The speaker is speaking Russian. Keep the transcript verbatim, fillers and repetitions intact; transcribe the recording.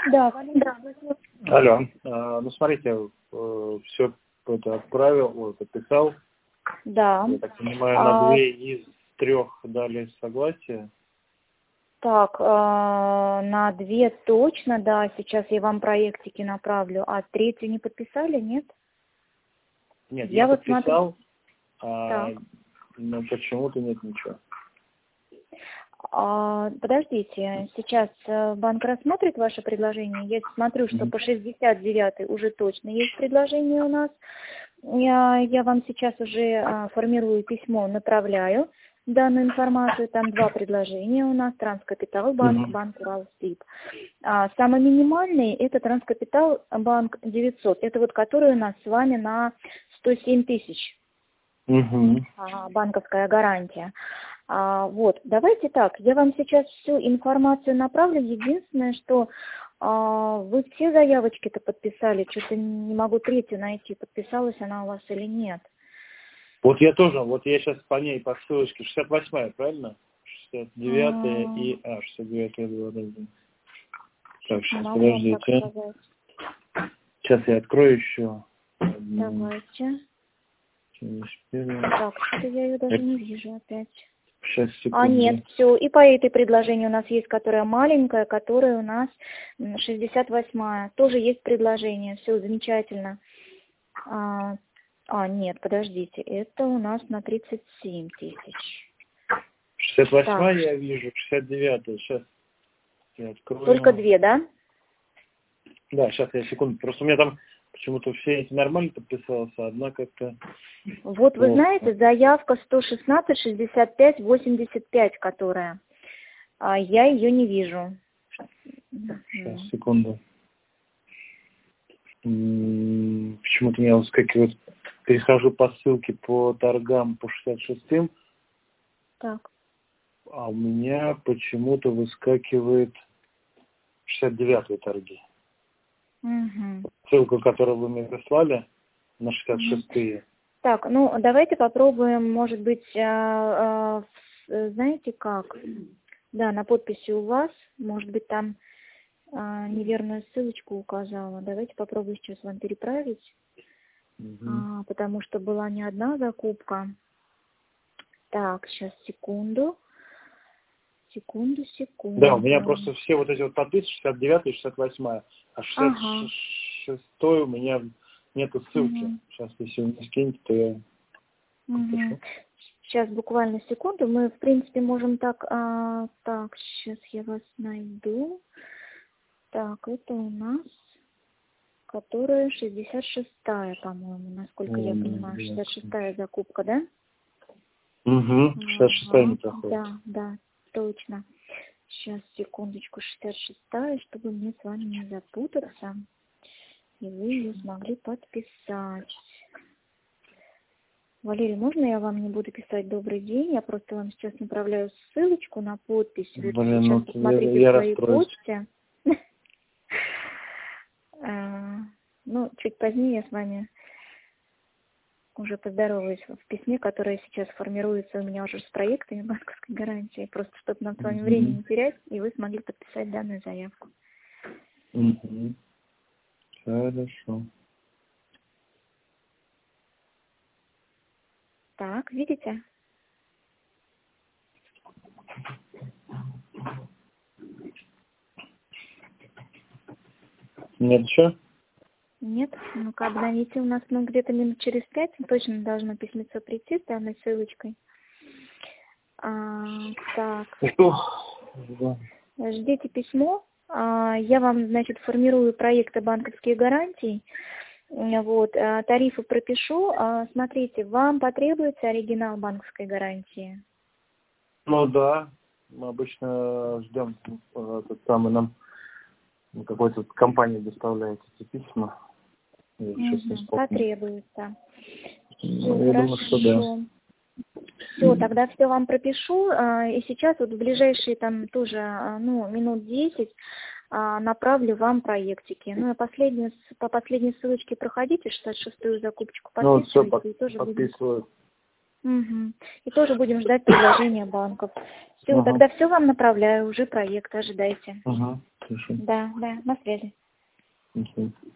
Да, Валерий. Алло. А, ну, смотрите, э, все это отправил, вот, подписал. Да. Я так понимаю, А, на две из трех дали согласие. Так, э, на две точно, да, сейчас я вам проектики направлю, а третью не подписали, нет? Нет, Я я вот подписал, смотрю. а, Так. но почему-то нет ничего. А, подождите, сейчас э, банк рассмотрит ваше предложение. Я смотрю, что Мгм. по шестьдесят девятой уже точно есть предложение у нас. Я, я вам сейчас уже а, формирую письмо, направляю данную информацию. Там два предложения у нас: Транскапитал банк, Мгм. банк Уралсиб. А, самый минимальный — это Транскапитал банк девятьсот. Это вот который у нас с вами на сто семь тысяч. Мгм. А, банковская гарантия. А, вот, давайте так, я вам сейчас всю информацию направлю. Единственное, что а, вы все заявочки-то подписали, что-то не могу третью найти, подписалась она у вас или нет. Вот я тоже, вот я сейчас по ней, по ссылочке, шестьдесят восьмая, правильно? шестьдесят девятая М, и... А, шестьдесят девятая, два, два, два. Так, Не сейчас, могу вам так подождите. сказать. Сейчас я открою еще. одну. Давайте. Через первую. Так, что-то я ее даже Это- не вижу опять. Сейчас, А, нет, секунду. все. И по этой предложению у нас есть, которая маленькая, которая у нас м, шестьдесят восьмая. Тоже есть предложение. Все замечательно. А, а, нет, подождите. Это у нас на тридцать семь тысяч. шестьдесят восьмая Так, я вижу, шестьдесят девятая. Сейчас я открою. только две, да? Да, сейчас я секунду. Просто у меня там почему-то все эти нормально подписался, а одна как-то Вот вы плохо. знаете, заявка сто шестнадцать шестьдесят пять восемьдесят пять, которая. А я ее не вижу. Сейчас, Мгм. секунду. М, Почему-то меня выскакивает. Перехожу по ссылке по торгам по шестьдесят шестым, Так. а у меня почему-то выскакивает шестьдесят девятые торги. Мгм. Ссылку, которую вы мне прислали, на шестьдесят Мгм. шестые. Так, ну давайте попробуем, может быть, а, а, с- знаете как? Да, на подписи у вас, может быть, там а, неверную ссылочку указала. Давайте попробую сейчас вам переправить, Мгм. а, потому что была не одна закупка. Так, сейчас, секунду. Секунду, Да, у меня секунду. просто все вот эти вот подписи шестьдесят девятая и шестьдесят восьмая, а Ага. шестьдесят шестой у меня нету ссылки. Угу. Сейчас, если вы мне скинете, то я Угу. напишу. Сейчас, буквально секунду. Мы, в принципе, можем так... а, так, сейчас я вас найду. Так, это у нас, которая шестьдесят шестая, по-моему, насколько я понимаю. шестьдесят шестая закупка, да? Угу, шестьдесят шестая не Ага, проходит. да, да, точно. Сейчас, секундочку, шестьдесят шестая, чтобы мне с вами не запутаться. И вы ее смогли подписать. Валерий, можно я вам не буду писать «добрый день»? Я просто вам сейчас направляю ссылочку на подпись. Вот Блин, сейчас ну я, посмотрите я в своей расстроюсь. почте. А, Ну, чуть позднее я с вами уже поздороваюсь в письме, которое сейчас формируется у меня уже с проектами банковской гарантии, просто чтобы нам с вами времени Угу. не терять, и вы смогли подписать данную заявку. Угу. Хорошо. Так, видите? Нет еще? Нет? Ну-ка, обновите. У нас ну, где-то минут через пять точно должно письмецо прийти с данной ссылочкой. А, так, Жду. Жду. ждите письмо. А, я вам, значит, формирую проекты банковских гарантий. Вот, а, тарифы пропишу. А, смотрите, вам потребуется оригинал банковской гарантии? Ну да, мы обычно ждем, э, тот самый нам какой-то компания доставляет эти письма. Я сейчас не Угу, вспомню. потребуется. Все, Ну, я думаю, что да. хорошо. Все, тогда все вам пропишу. а, И сейчас вот в ближайшие там тоже, а, ну, минут десять а, направлю вам проектики. Ну, и последнюю, с- по последней ссылочке проходите, шестьдесят шестую закупочку Ну вот все подписывайте, и тоже будем, подписываю. Мгм. И тоже будем ждать предложения банков. Все, Угу. тогда все вам направляю, уже проект, ожидайте. Угу. Хорошо. Да, да, на связи. До свидания.